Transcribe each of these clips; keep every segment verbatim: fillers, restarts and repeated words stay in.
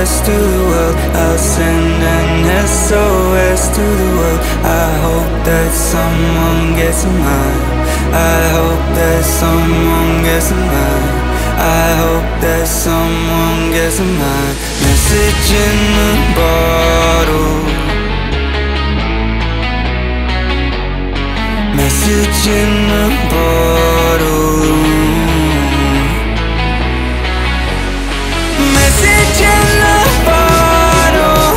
S to the world. I'll send an S O S to the world. I hope that someone gets mine. I hope that someone gets mine. I hope that someone gets mine. Message in the bottle. Message in the bottle. Message in the bottle.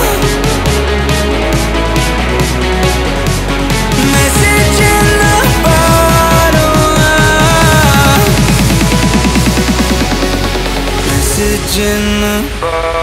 Message in the bottle. Message in the bottle.